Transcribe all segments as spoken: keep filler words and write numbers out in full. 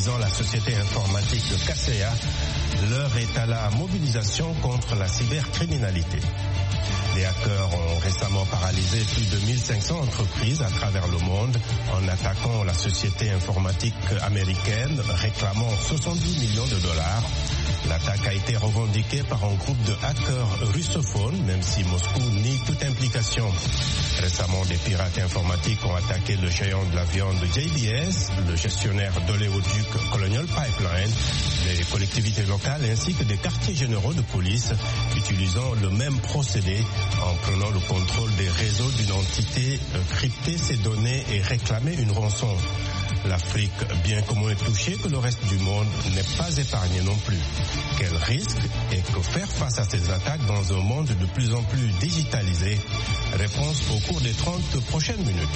utilisant la société informatique de Kaseya. L'heure est à la mobilisation contre la cybercriminalité. Les hackers ont récemment paralysé plus de mille cinq cents entreprises à travers le monde en attaquant la société informatique américaine, réclamant soixante-dix millions de dollars. L'attaque a été revendiquée par un groupe de hackers russophones, même si Moscou nie toute implication. Récemment, des pirates informatiques ont attaqué le géant de la viande J B S, le gestionnaire d'oléoduc Colonial Pipeline, les collectivités locales ainsi que des quartiers généraux de police, utilisant le même procédé en prenant le contrôle des réseaux d'une entité, crypter ses données et réclamer une rançon. L'Afrique, bien que moins touchée que le reste du monde, n'est pas épargnée non plus. Quel risque et que faire face à ces attaques dans un monde de plus en plus digitalisé? Réponse au cours des trente prochaines minutes.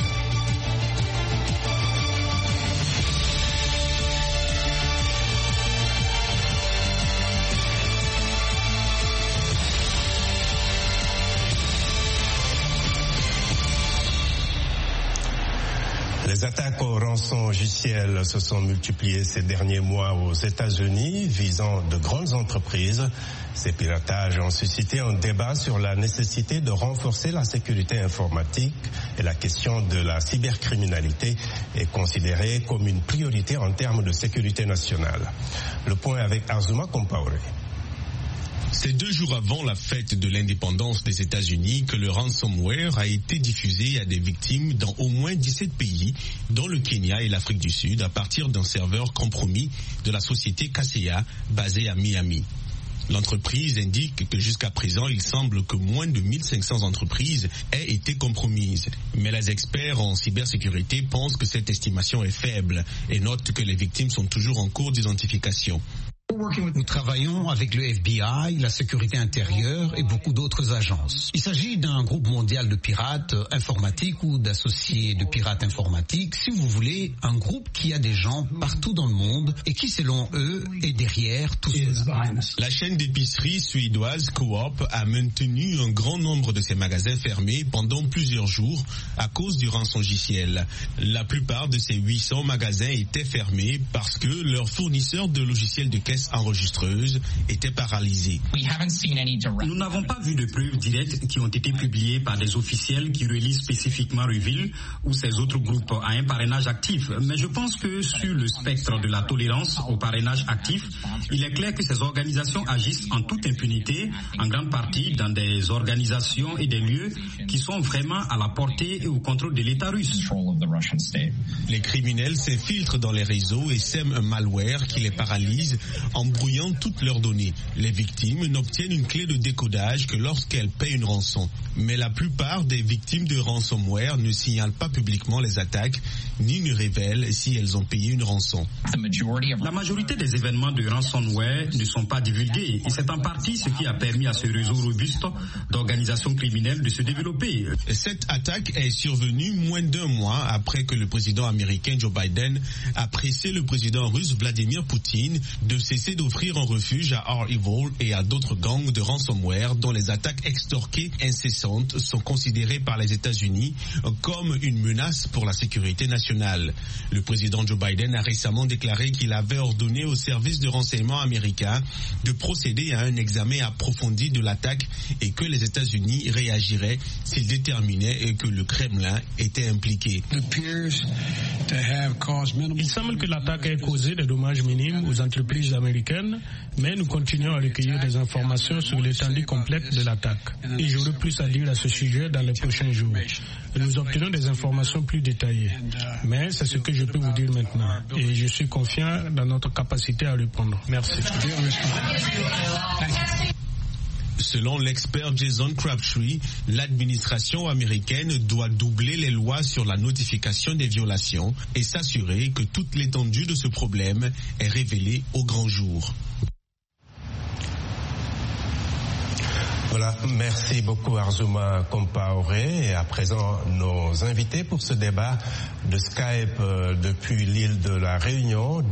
Les attaques au rançongiciel se sont multipliées ces derniers mois aux États-Unis, visant de grandes entreprises. Ces piratages ont suscité un débat sur la nécessité de renforcer la sécurité informatique et la question de la cybercriminalité est considérée comme une priorité en termes de sécurité nationale. Le point avec Azuma Compaoré. C'est deux jours avant la fête de l'indépendance des États-Unis que le ransomware a été diffusé à des victimes dans au moins dix-sept pays, dont le Kenya et l'Afrique du Sud, à partir d'un serveur compromis de la société Kaseya, basée à Miami. L'entreprise indique que jusqu'à présent, il semble que moins de mille cinq cents entreprises aient été compromises. Mais les experts en cybersécurité pensent que cette estimation est faible et notent que les victimes sont toujours en cours d'identification. Nous travaillons avec le F B I, la sécurité intérieure et beaucoup d'autres agences. Il s'agit d'un groupe mondial de pirates informatiques ou d'associés de pirates informatiques. Si vous voulez, un groupe qui a des gens partout dans le monde et qui, selon eux, est derrière tout cela. La chaîne d'épicerie suédoise Coop a maintenu un grand nombre de ses magasins fermés pendant plusieurs jours à cause du rançongiciel. La plupart de ces huit cents magasins étaient fermés parce que leurs fournisseurs de logiciels de caisse enregistreuse étaient paralysés. Nous n'avons pas vu de preuves directes qui ont été publiées par des officiels qui relient spécifiquement Reveal ou ces autres groupes à un parrainage actif. Mais je pense que sur le spectre de la tolérance au parrainage actif, il est clair que ces organisations agissent en toute impunité, en grande partie dans des organisations et des lieux qui sont vraiment à la portée et au contrôle de l'État russe. Les criminels s'infiltrent dans les réseaux et sèment un malware qui les paralyse en brouillant toutes leurs données. Les victimes n'obtiennent une clé de décodage que lorsqu'elles paient une rançon. Mais la plupart des victimes de ransomware ne signalent pas publiquement les attaques, ni ne révèlent si elles ont payé une rançon. La majorité des événements de ransomware ne sont pas divulgués et c'est en partie ce qui a permis à ce réseau robuste d'organisations criminelles de se développer. Cette attaque est survenue moins d'un mois après que le président américain Joe Biden a pressé le président russe Vladimir Poutine de cesser d'offrir un refuge à R-Evil et à d'autres gangs de ransomware dont les attaques extorquées incessantes sont considérées par les États-Unis comme une menace pour la sécurité nationale. Le président Joe Biden a récemment déclaré qu'il avait ordonné aux services de renseignement américains de procéder à un examen approfondi de l'attaque et que les États-Unis réagiraient s'ils déterminaient que le Kremlin était impliqué. Il semble que l'attaque ait causé des dommages minimes aux entreprises américaines, mais nous continuons à recueillir des informations sur l'étendue complète de l'attaque. Et j'aurai plus à dire à ce sujet dans les prochains jours. Nous obtenons des informations plus détaillées. Mais c'est ce que je peux vous dire maintenant. Et je suis confiant dans notre capacité à répondre. Merci. Selon l'expert Jason Crabtree, l'administration américaine doit doubler les lois sur la notification des violations et s'assurer que toute l'étendue de ce problème est révélée au grand jour. Voilà, merci beaucoup Azuma Compaoré. Et à présent, nos invités pour ce débat de Skype euh, depuis l'île de la Réunion.